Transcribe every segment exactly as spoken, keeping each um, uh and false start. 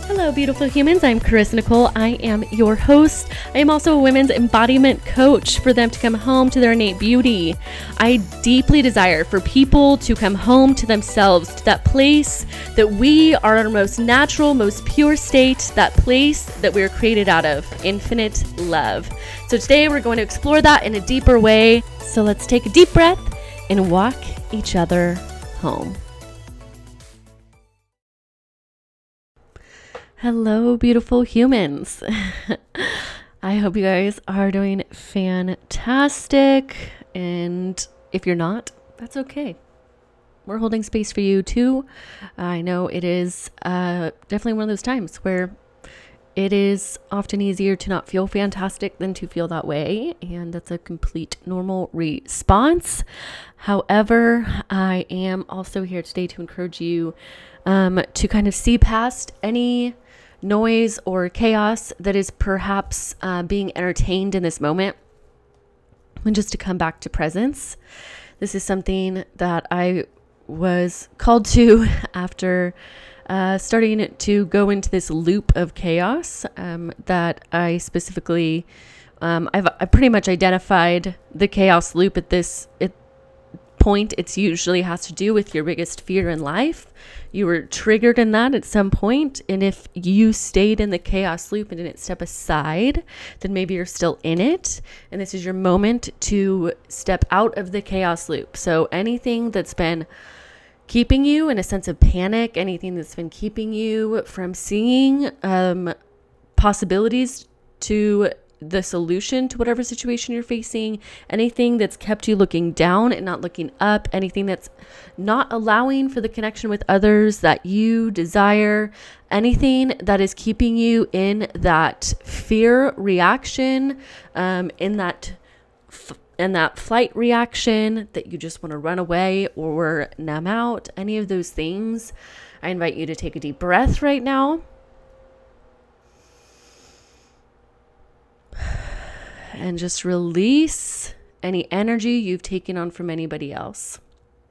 Hello, beautiful humans. I'm Carissa Nicole. I am your host. I am also a women's embodiment coach for them to come home to their innate beauty. I deeply desire for people to come home to themselves, to that place that we are our most natural, most pure state, that place that we were created out of, infinite love. So today we're going to explore that in a deeper way. So let's take a deep breath and walk each other home. Hello, beautiful humans. I hope you guys are doing fantastic. And if you're not, that's okay. We're holding space for you too. I know it is uh, definitely one of those times where it is often easier to not feel fantastic than to feel that way. And that's a complete normal response. However, I am also here today to encourage you um, to kind of see past any noise or chaos that is perhaps uh, being entertained in this moment, and just to come back to presence. This is something that I was called to after uh, starting to go into this loop of chaos um, that I specifically, um, I've I pretty much identified the chaos loop at this at point. It's usually has to do with your biggest fear in life. You were triggered in that at some point, and if you stayed in the chaos loop and didn't step aside, then maybe you're still in it, and this is your moment to step out of the chaos loop. So anything that's been keeping you in a sense of panic, anything that's been keeping you from seeing um, possibilities to the solution to whatever situation you're facing, anything that's kept you looking down and not looking up, anything that's not allowing for the connection with others that you desire, anything that is keeping you in that fear reaction, um, in that f- in that flight reaction that you just want to run away or numb out, any of those things, I invite you to take a deep breath right now. And just release any energy you've taken on from anybody else.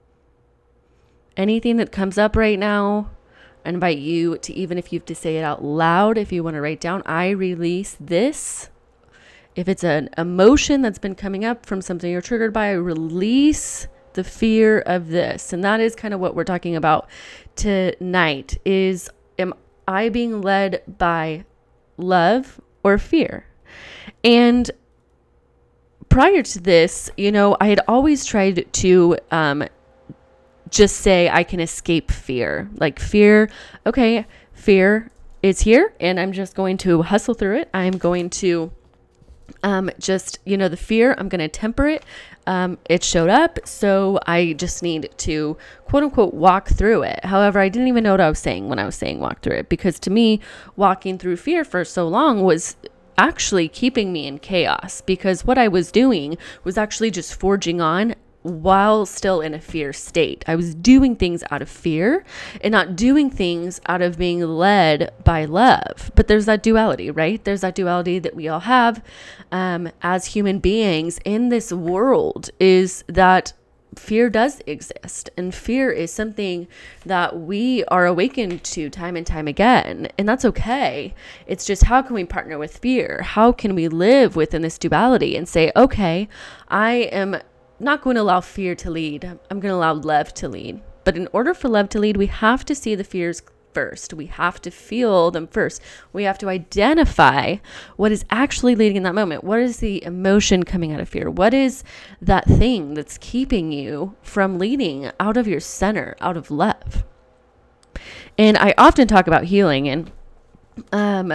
Anything that comes up right now, I invite you to, even if you have to say it out loud, if you want to write down, I release this. If it's an emotion that's been coming up from something you're triggered by, I release the fear of this. And that is kind of what we're talking about tonight is, am I being led by love or fear? And prior to this, you know, I had always tried to um, just say I can escape fear. Like fear, okay, fear is here and I'm just going to hustle through it. I'm going to um, just, you know, the fear, I'm going to temper it. Um, it showed up, so I just need to quote unquote walk through it. However, I didn't even know what I was saying when I was saying walk through it, because to me, walking through fear for so long was actually keeping me in chaos, because what I was doing was actually just forging on while still in a fear state. I was doing things out of fear and not doing things out of being led by love. But there's that duality, right? There's that duality that we all have um, as human beings in this world, is that fear does exist, and fear is something that we are awakened to time and time again, and that's okay. It's just, how can we partner with fear? How can we live within this duality and say, okay, I am not going to allow fear to lead. I'm going to allow love to lead. But in order for love to lead, we have to see the fears first. We have to feel them first. We have to identify what is actually leading in that moment. What is the emotion coming out of fear? What is that thing that's keeping you from leading out of your center, out of love? And I often talk about healing, and um,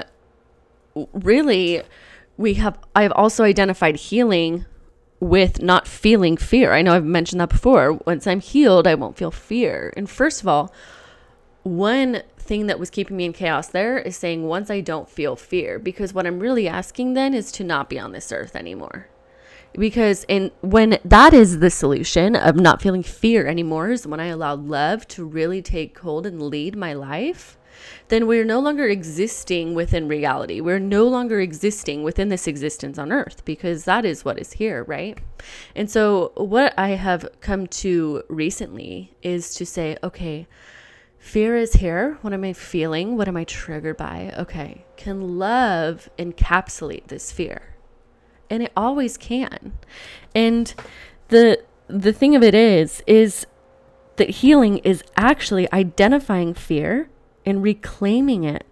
really, we have, I've also identified healing with not feeling fear. I know I've mentioned that before. Once I'm healed, I won't feel fear. And first of all, one thing that was keeping me in chaos there is saying, once I don't feel fear, because what I'm really asking then is to not be on this earth anymore. Because in when that is the solution of not feeling fear anymore, is when I allow love to really take hold and lead my life, then we're no longer existing within reality. We're no longer existing within this existence on earth, because that is what is here, right? And so what I have come to recently is to say, okay, Fear is here. What am I feeling? What am I triggered by? Okay. Can love encapsulate this fear? And it always can. And the the thing of it is, is that healing is actually identifying fear and reclaiming it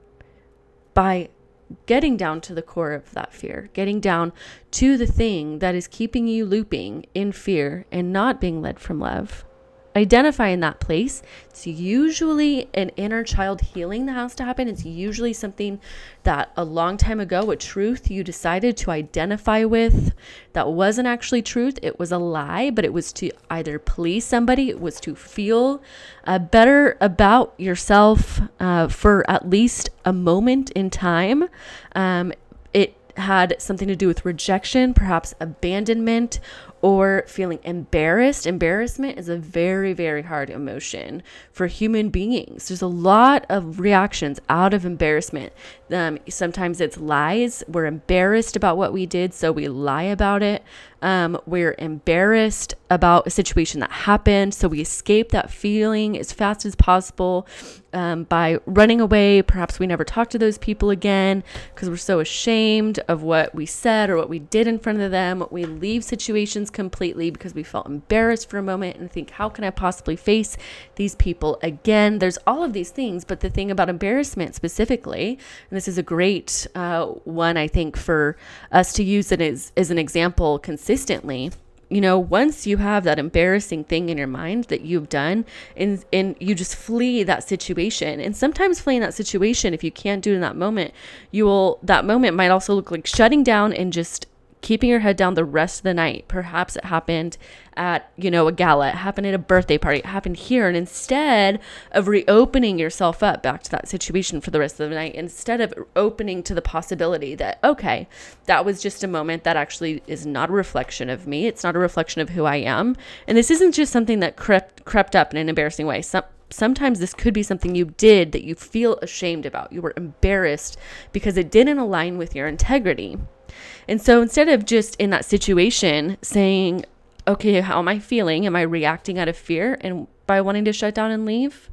by getting down to the core of that fear, getting down to the thing that is keeping you looping in fear and not being led from love. Identifying that place. It's usually an inner child healing that has to happen. It's usually something that a long time ago, a truth you decided to identify with that wasn't actually truth. It was a lie, but it was to either please somebody, it was to feel uh, better about yourself uh, for at least a moment in time. Um, it had something to do with rejection, perhaps abandonment, or feeling embarrassed. Embarrassment is a very, very hard emotion for human beings. There's a lot of reactions out of embarrassment. Um, sometimes it's lies. We're embarrassed about what we did, so we lie about it. Um, we're embarrassed about a situation that happened, so we escape that feeling as fast as possible um, by running away. Perhaps we never talk to those people again because we're so ashamed of what we said or what we did in front of them. We leave situations completely because we felt embarrassed for a moment and think, how can I possibly face these people again? There's all of these things, but the thing about embarrassment specifically, and this is a great uh, one, I think, for us to use it as, as an example consistently. You know, once you have that embarrassing thing in your mind that you've done and, and you just flee that situation. And sometimes fleeing that situation, if you can't do it in that moment, you will, that moment might also look like shutting down and just keeping your head down the rest of the night. Perhaps it happened at, you know, a gala, it happened at a birthday party, it happened here. And instead of reopening yourself up back to that situation for the rest of the night, instead of opening to the possibility that, okay, that was just a moment that actually is not a reflection of me. It's not a reflection of who I am. And this isn't just something that crept, crept up in an embarrassing way. Some, Sometimes this could be something you did that you feel ashamed about. You were embarrassed because it didn't align with your integrity. And so instead of just in that situation saying, okay, how am I feeling? Am I reacting out of fear and by wanting to shut down and leave?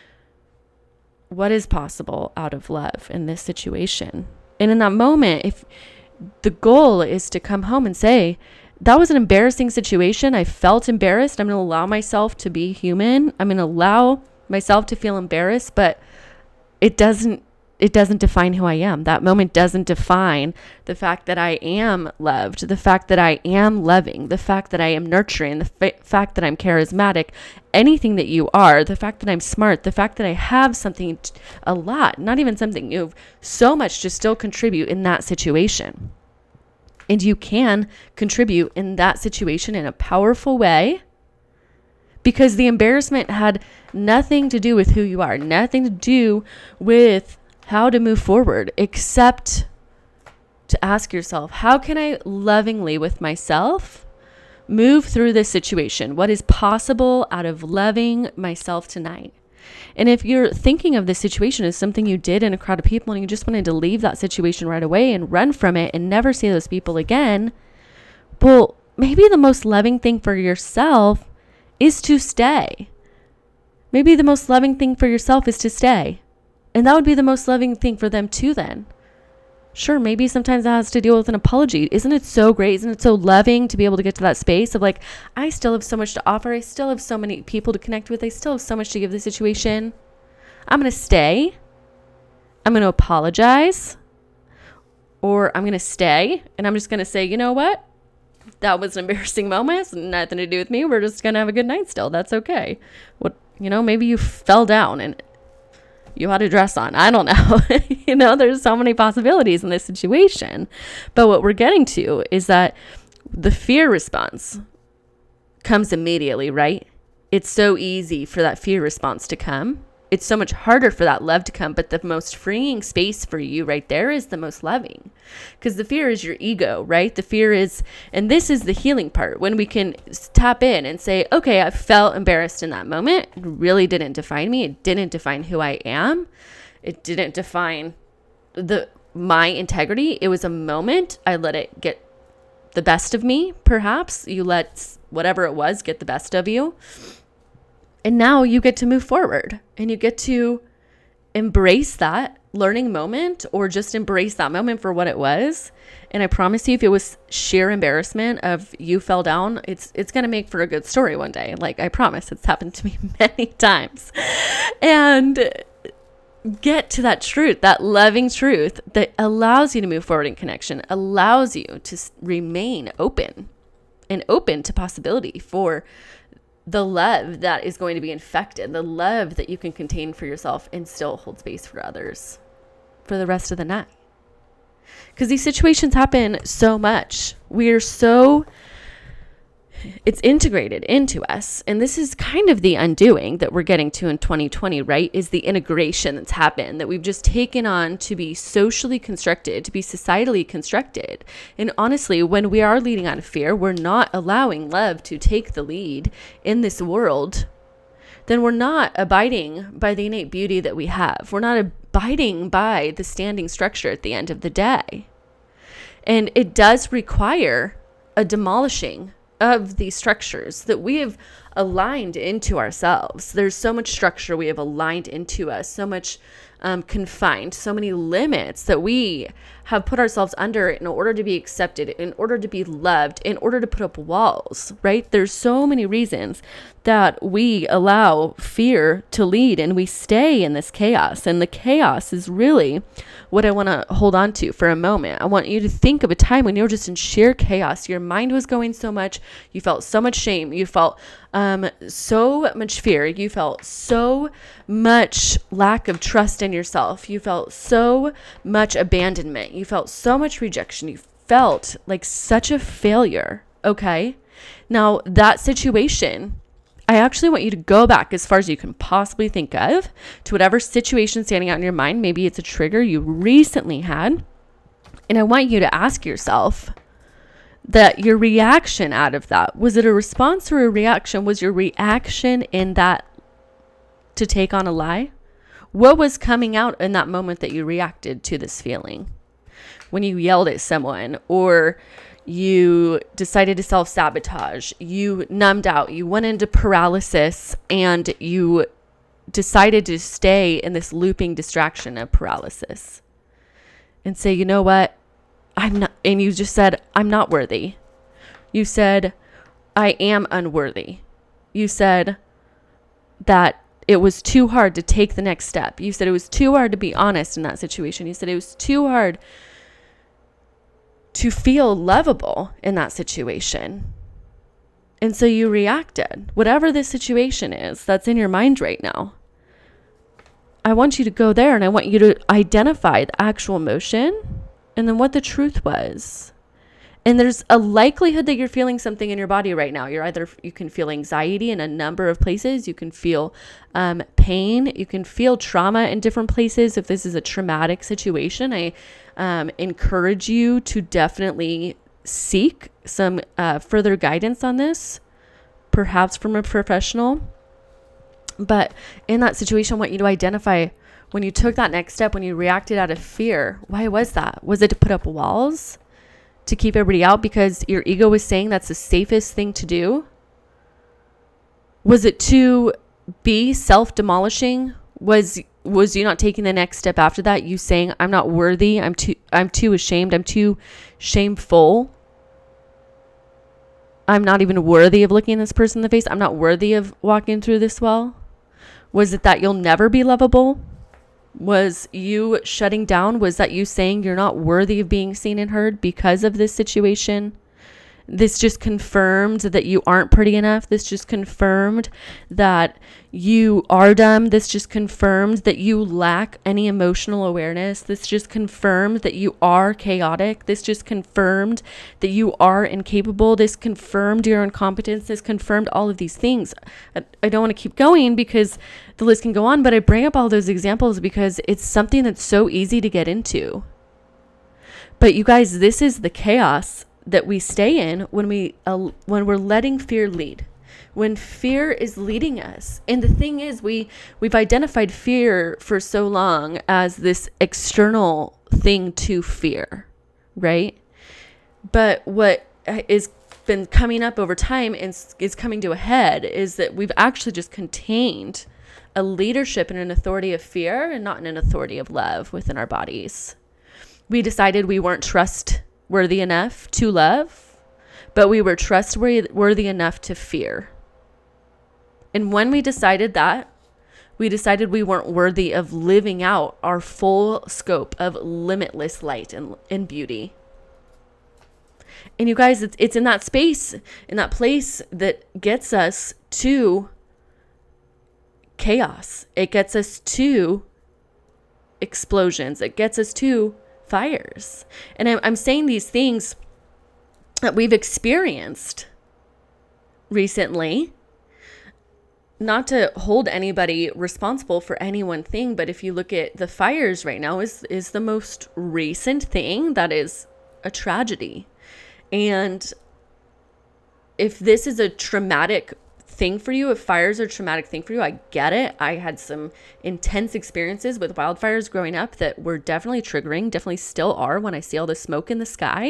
What is possible out of love in this situation? And in that moment, if the goal is to come home and say, that was an embarrassing situation. I felt embarrassed. I'm going to allow myself to be human. I'm going to allow myself to feel embarrassed, but it doesn't It doesn't define who I am. That moment doesn't define the fact that I am loved, the fact that I am loving, the fact that I am nurturing, the fa- fact that I'm charismatic, anything that you are, the fact that I'm smart, the fact that I have something, t- a lot, not even something, you have so much to still contribute in that situation. And you can contribute in that situation in a powerful way because the embarrassment had nothing to do with who you are, nothing to do with how to move forward, except to ask yourself, how can I lovingly with myself move through this situation? What is possible out of loving myself tonight? And if you're thinking of this situation as something you did in a crowd of people and you just wanted to leave that situation right away and run from it and never see those people again, well, maybe the most loving thing for yourself is to stay. Maybe the most loving thing for yourself is to stay. And that would be the most loving thing for them too then. Sure, maybe sometimes that has to deal with an apology. Isn't it so great? Isn't it so loving to be able to get to that space of like, I still have so much to offer. I still have so many people to connect with. I still have so much to give the situation. I'm going to stay. I'm going to apologize. Or I'm going to stay. And I'm just going to say, you know what? That was an embarrassing moment. It's nothing to do with me. We're just going to have a good night still. That's okay. What, you know, maybe you fell down and you had a dress on. I don't know. You know, there's so many possibilities in this situation. But what we're getting to is that the fear response comes immediately, right? It's so easy for that fear response to come. It's so much harder for that love to come. But the most freeing space for you right there is the most loving. Because the fear is your ego, right? The fear is, and this is the healing part, when we can tap in and say, okay, I felt embarrassed in that moment. It really didn't define me. It didn't define who I am. It didn't define the my integrity. It was a moment. I let it get the best of me, perhaps. You let whatever it was get the best of you. And now you get to move forward and you get to embrace that learning moment, or just embrace that moment for what it was. And I promise you, if it was sheer embarrassment of you fell down, it's it's going to make for a good story one day. Like, I promise, it's happened to me many times. And get to that truth, that loving truth that allows you to move forward in connection, allows you to remain open and open to possibility for the love that is going to be infected, the love that you can contain for yourself and still hold space for others for the rest of the night. Because these situations happen so much. We are so, it's integrated into us. And this is kind of the undoing that we're getting to in twenty twenty, right? Is the integration that's happened, that we've just taken on to be socially constructed, to be societally constructed. And honestly, when we are leading out of fear, we're not allowing love to take the lead in this world. Then we're not abiding by the innate beauty that we have. We're not abiding by the standing structure at the end of the day. And it does require a demolishing of these structures that we have aligned into ourselves. There's so much structure we have aligned into us, so much um, confined, so many limits that we have put ourselves under in order to be accepted, in order to be loved, in order to put up walls, right? There's so many reasons that we allow fear to lead and we stay in this chaos. And the chaos is really what I want to hold on to for a moment. I want you to think of a time when you were just in sheer chaos. Your mind was going so much. You felt so much shame. You felt um, so much fear. You felt so much lack of trust in yourself. You felt so much abandonment. You felt so much rejection. You felt like such a failure. Okay. Now that situation, I actually want you to go back as far as you can possibly think of to whatever situation standing out in your mind. Maybe it's a trigger you recently had. And I want you to ask yourself that your reaction out of that, was it a response or a reaction? Was your reaction in that to take on a lie? What was coming out in that moment that you reacted to this feeling? When you yelled at someone, or you decided to self-sabotage, you numbed out, you went into paralysis, and you decided to stay in this looping distraction of paralysis and say, you know what, I'm not, and you just said, I'm not worthy. You said, I am unworthy. You said that it was too hard to take the next step. You said it was too hard to be honest in that situation. You said it was too hard to feel lovable in that situation. And so you reacted. Whatever this situation is that's in your mind right now, I want you to go there and I want you to identify the actual emotion and then what the truth was. And there's a likelihood that you're feeling something in your body right now. You're either, you can feel anxiety in a number of places. You can feel um, pain. You can feel trauma in different places. If this is a traumatic situation, I um, encourage you to definitely seek some uh, further guidance on this, perhaps from a professional. But in that situation, I want you to identify when you took that next step, when you reacted out of fear. Why was that? Was it to put up walls? To keep everybody out because your ego was saying that's the safest thing to do? Was it to be self-demolishing? Was was you not taking the next step after that? You saying, I'm not worthy. I'm too I'm too ashamed. I'm too shameful. I'm not even worthy of looking this person in the face. I'm not worthy of walking through this well. Was it that you'll never be lovable? Was you shutting down? Was that you saying you're not worthy of being seen and heard because of this situation? This just confirmed that you aren't pretty enough. This just confirmed that you are dumb. This just confirmed that you lack any emotional awareness. This just confirmed that you are chaotic. This just confirmed that you are incapable. This confirmed your incompetence. This confirmed all of these things. I, I don't want to keep going because the list can go on, but I bring up all those examples because it's something that's so easy to get into. But you guys, this is the chaos that we stay in when we uh, when we're letting fear lead, when fear is leading us. And the thing is, we we've identified fear for so long as this external thing to fear, right? But what is been coming up over time and is coming to a head is that we've actually just contained a leadership and an authority of fear and not an authority of love within our bodies. We decided we weren't trustworthy enough to love, but we were trustworthy enough to fear. And when we decided that, we decided we weren't worthy of living out our full scope of limitless light and, and beauty. And you guys, it's, it's in that space, in that place that gets us to chaos. It gets us to explosions. It gets us to fires. And I'm, I'm saying these things that we've experienced recently, not to hold anybody responsible for any one thing, but if you look at the fires right now is is the most recent thing that is a tragedy. And if this is a traumatic thing for you, if fires are a traumatic thing for you, I get it. I had some intense experiences with wildfires growing up that were definitely triggering, definitely still are when I see all the smoke in the sky.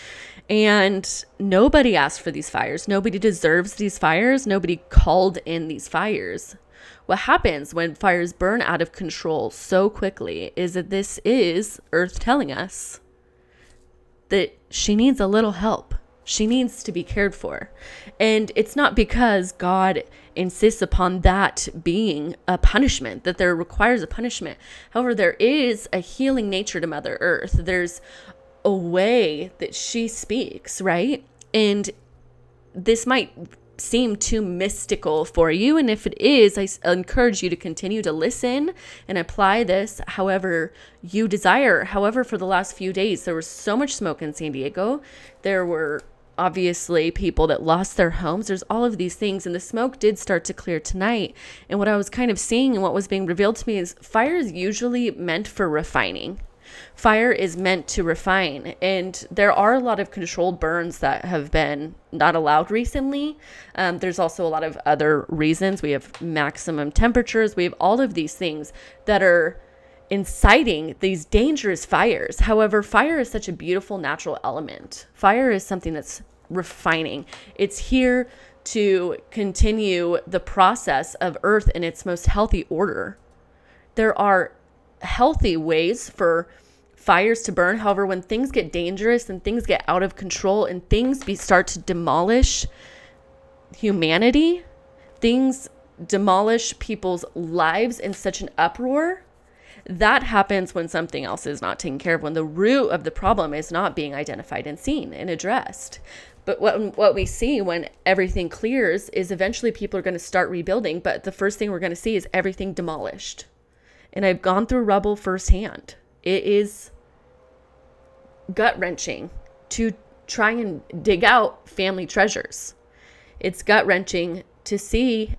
And nobody asked for these fires. Nobody deserves these fires. Nobody called in these fires. What happens when fires burn out of control so quickly is that this is Earth telling us that she needs a little help. She needs to be cared for. And it's not because God insists upon that being a punishment, that there requires a punishment. However, there is a healing nature to Mother Earth. There's a way that she speaks, right? And this might seem too mystical for you. And if it is, I encourage you to continue to listen and apply this however you desire. However, for the last few days, there was so much smoke in San Diego. There were obviously people that lost their homes. There's all of these things. And the smoke did start to clear tonight. And what I was kind of seeing and what was being revealed to me is fire is usually meant for refining. Fire is meant to refine, and there are a lot of controlled burns that have been not allowed recently. Um, there's also a lot of other reasons. We have maximum temperatures. We have all of these things that are inciting these dangerous fires. However, fire is such a beautiful natural element. Fire is something that's refining. It's here to continue the process of Earth in its most healthy order. There are healthy ways for fires to burn. However, when things get dangerous and things get out of control and things be, start to demolish humanity, things demolish people's lives in such an uproar, that happens when something else is not taken care of, when the root of the problem is not being identified and seen and addressed. But what what we see when everything clears is eventually people are going to start rebuilding, but the first thing we're going to see is everything demolished. And I've gone through rubble firsthand. It is gut-wrenching to try and dig out family treasures. It's gut-wrenching to see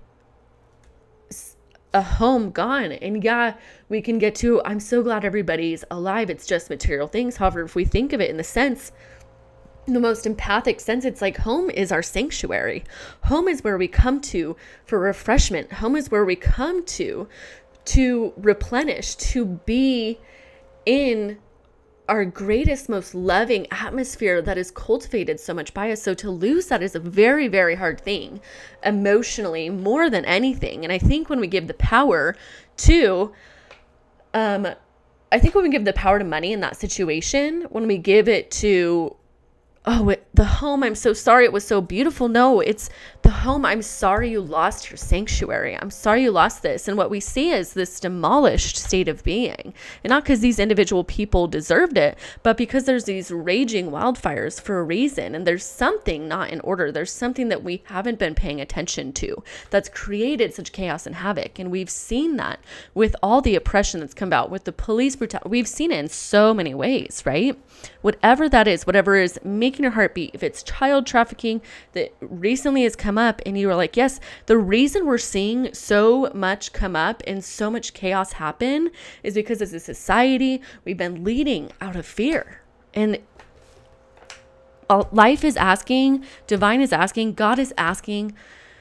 a home gone. And yeah, we can get to, I'm so glad everybody's alive. It's just material things. However, if we think of it in the sense, the most empathic sense, it's like home is our sanctuary. Home is where we come to for refreshment. Home is where we come to to replenish, to be in our greatest, most loving atmosphere that is cultivated so much by us. So to lose that is a very, very hard thing emotionally, more than anything. And I think when we give the power to, um, I think when we give the power to money in that situation, when we give it to, oh, it, the home, I'm so sorry, it was so beautiful. No, it's the home, I'm sorry you lost your sanctuary. I'm sorry you lost this. And what we see is this demolished state of being. And not because these individual people deserved it, but because there's these raging wildfires for a reason. And there's something not in order. There's something that we haven't been paying attention to that's created such chaos and havoc. And we've seen that with all the oppression that's come about, with the police brutality. We've seen it in so many ways, right? Whatever that is, whatever is making your heart beat, if it's child trafficking that recently has come up and you were like, yes, the reason we're seeing so much come up and so much chaos happen is because as a society, we've been leading out of fear. And life is asking, divine is asking, God is asking,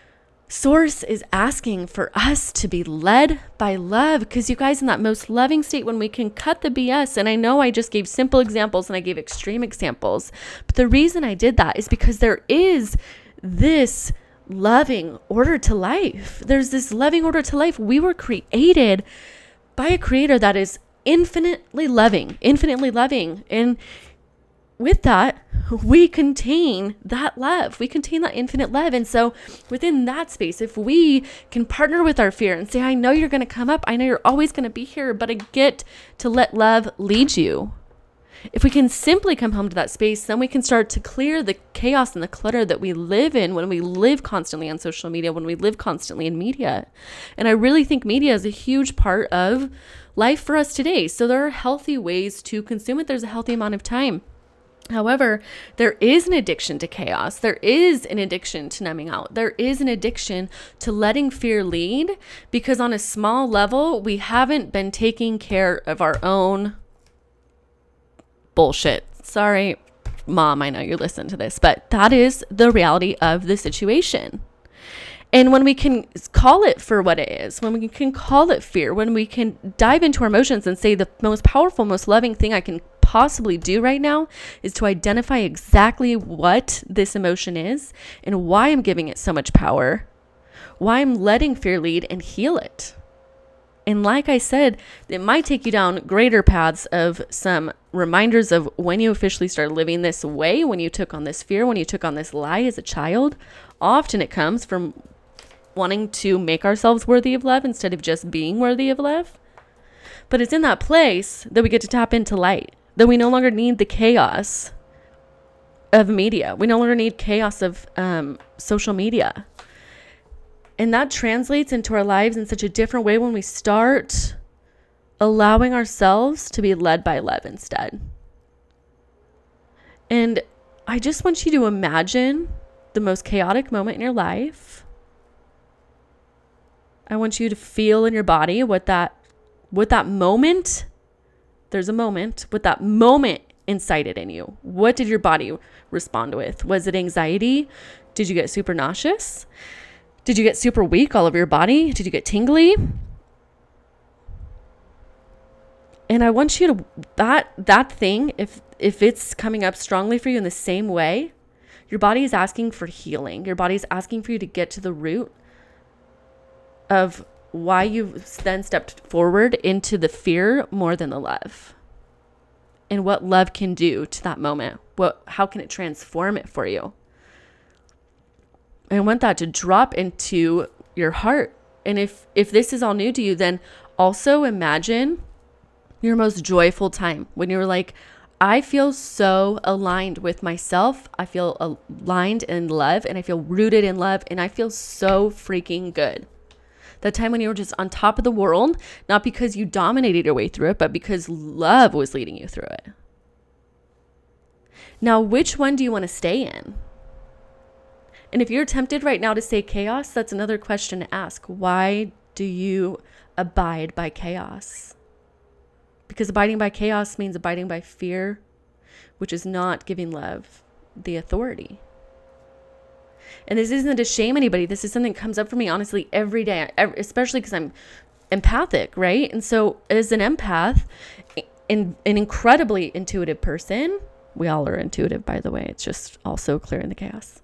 Source is asking for us to be led by love, because you guys, in that most loving state, when we can cut the B S, and I know I just gave simple examples and I gave extreme examples, but the reason I did that is because there is this loving order to life. There's this loving order to life. We were created by a creator that is infinitely loving, infinitely loving. And with that, we contain that love. We contain that infinite love. And so within that space, if we can partner with our fear and say, I know you're going to come up. I know you're always going to be here, but I get to let love lead you. If we can simply come home to that space, then we can start to clear the chaos and the clutter that we live in when we live constantly on social media, when we live constantly in media. And I really think media is a huge part of life for us today. So there are healthy ways to consume it. There's a healthy amount of time. However, there is an addiction to chaos. There is an addiction to numbing out. There is an addiction to letting fear lead, because on a small level, we haven't been taking care of our own bullshit. Sorry, Mom, I know you listen to this, but that is the reality of the situation. And when we can call it for what it is, when we can call it fear, when we can dive into our emotions and say the most powerful, most loving thing I can possibly do right now is to identify exactly what this emotion is and why I'm giving it so much power, why I'm letting fear lead, and heal it. And like I said, it might take you down greater paths of some reminders of when you officially started living this way, when you took on this fear, when you took on this lie as a child. Often it comes from wanting to make ourselves worthy of love instead of just being worthy of love. But it's in that place that we get to tap into light, that we no longer need the chaos of media. We no longer need chaos of um, social media. And that translates into our lives in such a different way when we start allowing ourselves to be led by love instead. And I just want you to imagine the most chaotic moment in your life. I want you to feel in your body what that, what that moment, there's a moment, what that moment incited in you. What did your body respond with? Was it anxiety? Did you get super nauseous? Did you get super weak all over your body? Did you get tingly? And I want you to, that that thing, if if it's coming up strongly for you in the same way, your body is asking for healing. Your body is asking for you to get to the root of why you've then stepped forward into the fear more than the love. And what love can do to that moment. What, how can it transform it for you? I want that to drop into your heart. And if, if this is all new to you, then also imagine your most joyful time when you're like, I feel so aligned with myself. I feel aligned in love, and I feel rooted in love, and I feel so freaking good. That time when you were just on top of the world, not because you dominated your way through it, but because love was leading you through it. Now, which one do you want to stay in? And if you're tempted right now to say chaos, that's another question to ask. Why do you abide by chaos? Because abiding by chaos means abiding by fear, which is not giving love the authority. And this isn't to shame anybody. This is something that comes up for me, honestly, every day, especially because I'm empathic, right? And so as an empath, an incredibly intuitive person, we all are intuitive, by the way. It's just also clear in the chaos.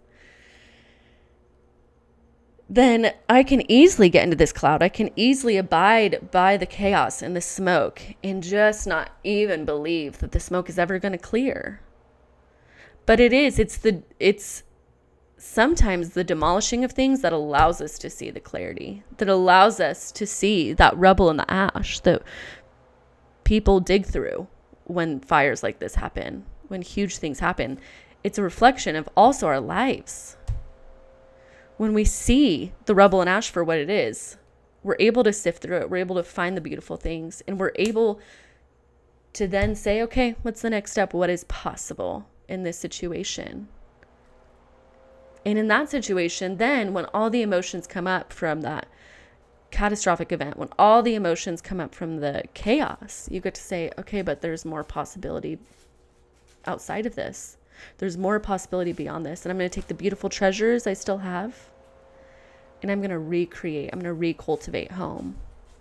Then I can easily get into this cloud. I can easily abide by the chaos and the smoke and just not even believe that the smoke is ever going to clear. But it is, it's the, it's sometimes the demolishing of things that allows us to see the clarity, that allows us to see that rubble and the ash that people dig through when fires like this happen, when huge things happen. It's a reflection of also our lives. When we see the rubble and ash for what it is, we're able to sift through it. We're able to find the beautiful things, and we're able to then say, okay, what's the next step? What is possible in this situation? And in that situation, then when all the emotions come up from that catastrophic event, when all the emotions come up from the chaos, you get to say, okay, but there's more possibility outside of this. There's more possibility beyond this. And I'm going to take the beautiful treasures I still have, and I'm going to recreate, I'm going to recultivate home.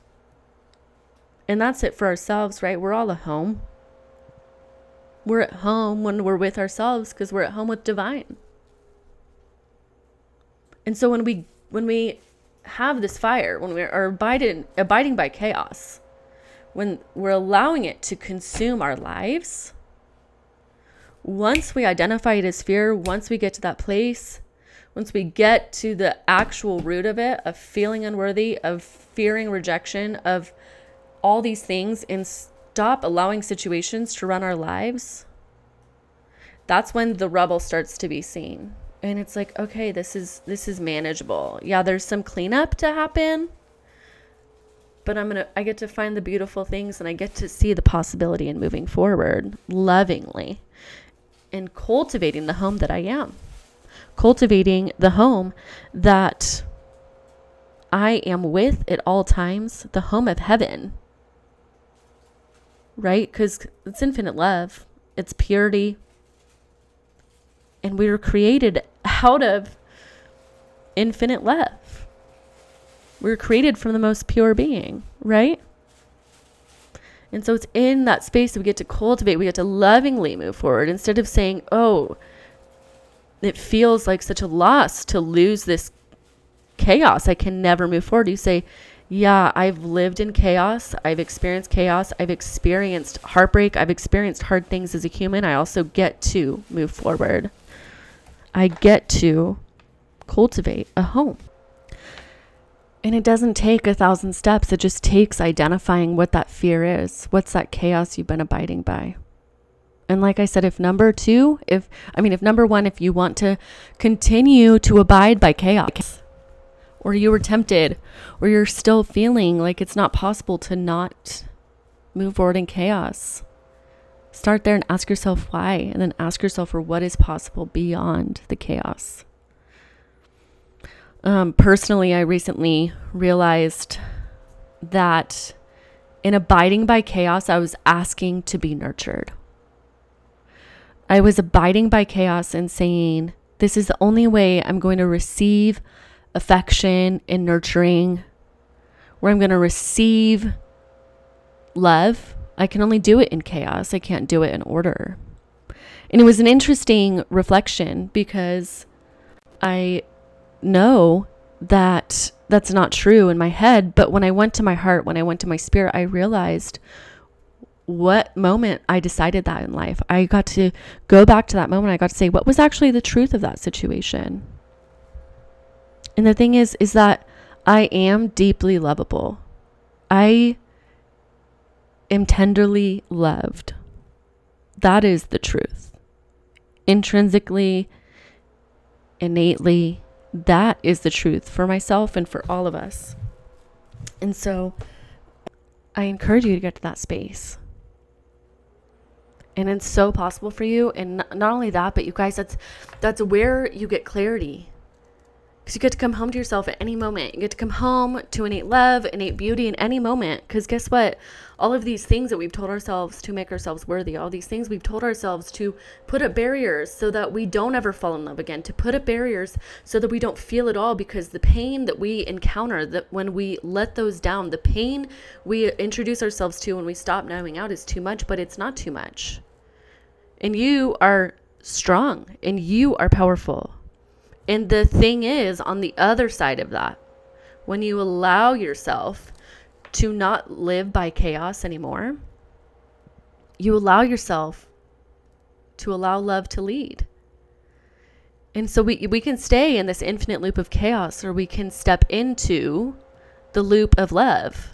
And that's it for ourselves, right? We're all at home. We're at home when we're with ourselves because we're at home with divine. And so when we when we have this fire, when we are abiding, abiding by chaos, when we're allowing it to consume our lives, once we identify it as fear, once we get to that place, once we get to the actual root of it, of feeling unworthy, of fearing rejection, of all these things, and stop allowing situations to run our lives, that's when the rubble starts to be seen. And it's like, okay, this is this is manageable. Yeah, there's some cleanup to happen, but I'm gonna I get to find the beautiful things, and I get to see the possibility in moving forward lovingly and cultivating the home that I am. Cultivating the home that I am with at all times, the home of heaven. Right? Because it's infinite love. It's purity. And we were created out of infinite love. We were created from the most pure being, right? And so it's in that space that we get to cultivate. We get to lovingly move forward instead of saying, oh, it feels like such a loss to lose this chaos. I can never move forward. You say, yeah, I've lived in chaos. I've experienced chaos. I've experienced heartbreak. I've experienced hard things as a human. I also get to move forward. I get to cultivate a home. And it doesn't take a thousand steps. It just takes identifying what that fear is. What's that chaos you've been abiding by? And like I said, if number two, if, I mean, if number one, if you want to continue to abide by chaos, or you were tempted, or you're still feeling like it's not possible to not move forward in chaos, start there and ask yourself why, and then ask yourself for what is possible beyond the chaos. Um, personally, I recently realized that in abiding by chaos, I was asking to be nurtured. I was abiding by chaos and saying, this is the only way I'm going to receive affection and nurturing, where I'm going to receive love. I can only do it in chaos. I can't do it in order. And it was an interesting reflection because I know that that's not true in my head. But when I went to my heart, when I went to my spirit, I realized what moment I decided that in life. I got to go back to that moment. I got to say, what was actually the truth of that situation? And the thing is, is that I am deeply lovable. I am tenderly loved. That is the truth. Intrinsically, innately, that is the truth for myself and for all of us. And so I encourage you to get to that space. And it's so possible for you. And not only that, but you guys, that's that's where you get clarity. Because you get to come home to yourself at any moment. You get to come home to innate love, innate beauty in any moment. Because guess what? All of these things that we've told ourselves to make ourselves worthy, all these things we've told ourselves to put up barriers so that we don't ever fall in love again, to put up barriers so that we don't feel it all, because the pain that we encounter, that when we let those down, the pain we introduce ourselves to when we stop numbing out is too much, but it's not too much. And you are strong and you are powerful. And the thing is, on the other side of that, when you allow yourself to not live by chaos anymore, you allow yourself to allow love to lead. And so we we can stay in this infinite loop of chaos, or we can step into the loop of love.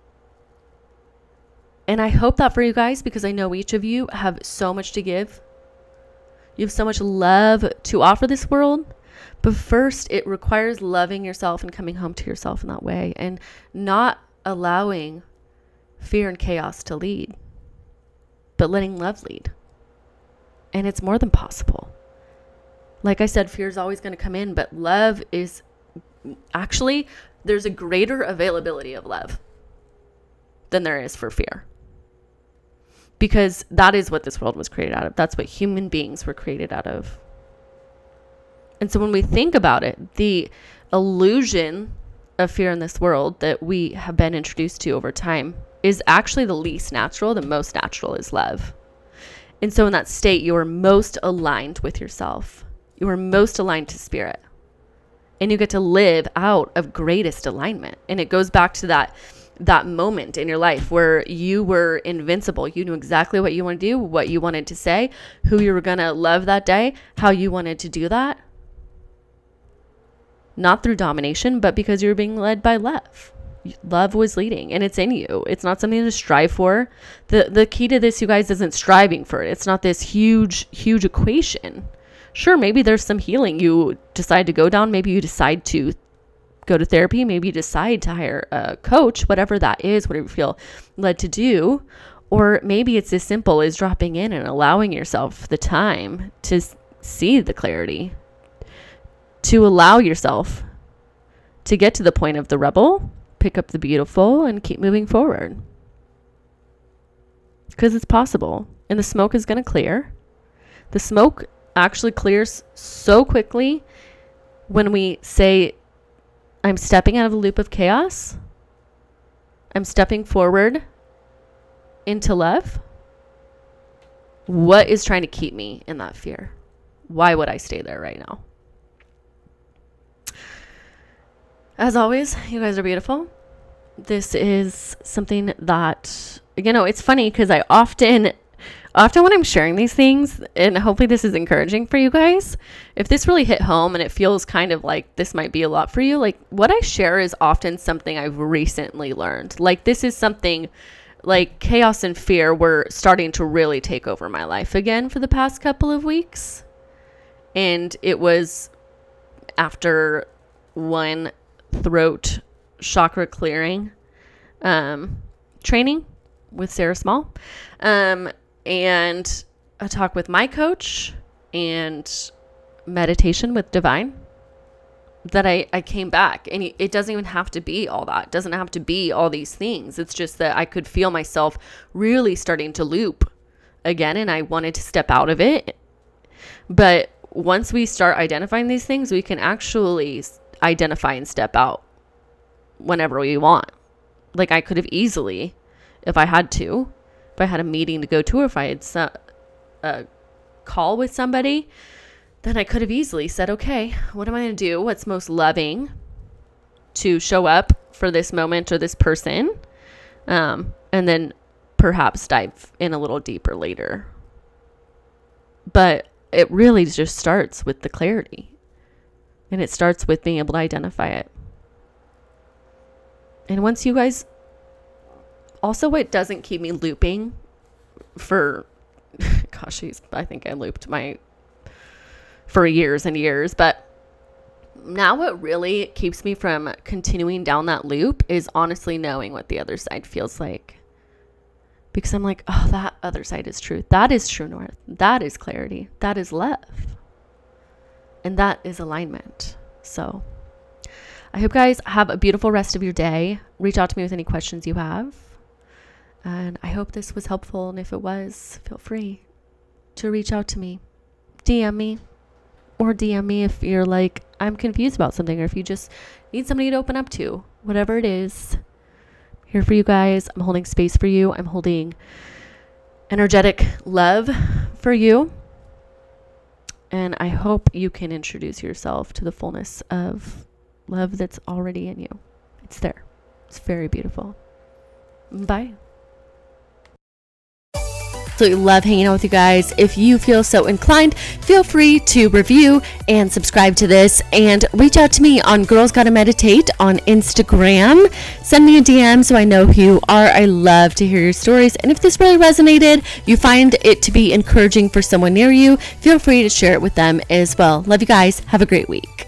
And I hope that for you guys, because I know each of you have so much to give. You have so much love to offer this world. But first, it requires loving yourself and coming home to yourself in that way, and not allowing fear and chaos to lead, but letting love lead. And it's more than possible. Like I said, fear is always going to come in, but love is actually, there's a greater availability of love than there is for fear. Because that is what this world was created out of. That's what human beings were created out of. And so when we think about it, the illusion of fear in this world that we have been introduced to over time is actually the least natural. The most natural is love. And so in that state, you are most aligned with yourself. You are most aligned to spirit. And you get to live out of greatest alignment. And it goes back to that that moment in your life where you were invincible. You knew exactly what you wanted to do, what you wanted to say, who you were going to love that day, how you wanted to do that. Not through domination, but because you were being led by love. Love was leading, and it's in you. It's not something to strive for. The the key to this, you guys, isn't striving for it. It's not this huge, huge equation. Sure, maybe there's some healing you decide to go down. Maybe you decide to go to therapy. Maybe you decide to hire a coach, whatever that is, whatever you feel led to do. Or maybe it's as simple as dropping in and allowing yourself the time to see the clarity, to allow yourself to get to the point of the rebel, pick up the beautiful, and keep moving forward. Because it's possible. And the smoke is going to clear. The smoke actually clears so quickly when we say, I'm stepping out of a loop of chaos. I'm stepping forward into love. What is trying to keep me in that fear? Why would I stay there right now? As always, you guys are beautiful. This is something that, you know, it's funny because I often, often when I'm sharing these things, and hopefully this is encouraging for you guys, if this really hit home and it feels kind of like this might be a lot for you, like what I share is often something I've recently learned. Like this is something like chaos and fear were starting to really take over my life again for the past couple of weeks. And it was after one throat chakra clearing um, training with Sarah Small, um, and a talk with my coach and meditation with Divine, that I, I came back. And it doesn't even have to be all that. It doesn't have to be all these things. It's just that I could feel myself really starting to loop again, and I wanted to step out of it. But once we start identifying these things, we can actually identify and step out whenever we want. Like I could have easily, if I had to, if I had a meeting to go to, or if I had some, a call with somebody, then I could have easily said, okay, what am I going to do? What's most loving to show up for this moment or this person? Um, and then perhaps dive in a little deeper later. But it really just starts with the clarity. And it starts with being able to identify it. And once you guys, also what doesn't keep me looping for, gosh, I think I looped my, for years and years. But now what really keeps me from continuing down that loop is honestly knowing what the other side feels like. Because I'm like, oh, that other side is truth. That is true north. That is clarity. That is love. And that is alignment. So I hope guys have a beautiful rest of your day. Reach out to me with any questions you have. And I hope this was helpful. And if it was, feel free to reach out to me. D M me. Or D M me if you're like, I'm confused about something. Or if you just need somebody to open up to. Whatever it is. Here for you guys. I'm holding space for you. I'm holding energetic love for you. And I hope you can introduce yourself to the fullness of love that's already in you. It's there. It's very beautiful. Bye. Absolutely love hanging out with you guys. If you feel so inclined, feel free to review and subscribe to this, and reach out to me on Girls Gotta Meditate on Instagram. Send me a D M so I know who you are. I love to hear your stories. And if this really resonated, you find it to be encouraging for someone near you, feel free to share it with them as well. Love you guys. Have a great week.